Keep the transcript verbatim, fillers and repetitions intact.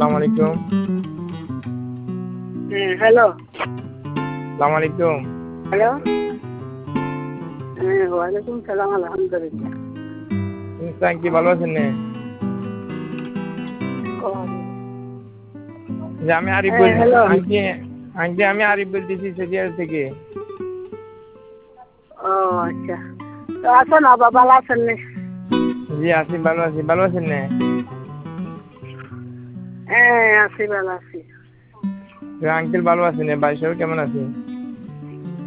আসসালামু আলাইকুম। হ্যাঁ হ্যালো। আসসালামু আলাইকুম। হ্যালো। হ্যাঁ ওয়ালাইকুম সালাম, আলহামদুলিল্লাহ। কি ভালো আছেন নে? যে আমি আরিফ হ্যাঁ বল হ্যালো। আন্টি আন্টি আমি আরিফ বলতেছি সেজিয়ার থেকে। ও আচ্ছা, তো আছেন আবার ভালো আছেন নে? জি আছি, ভালো আছি। ভালো আছেন নে? হ্যাঁ আছি, ভালো আছি। আঙ্কেল ভালো আছেন? ভাই সবাই কেমন আছে?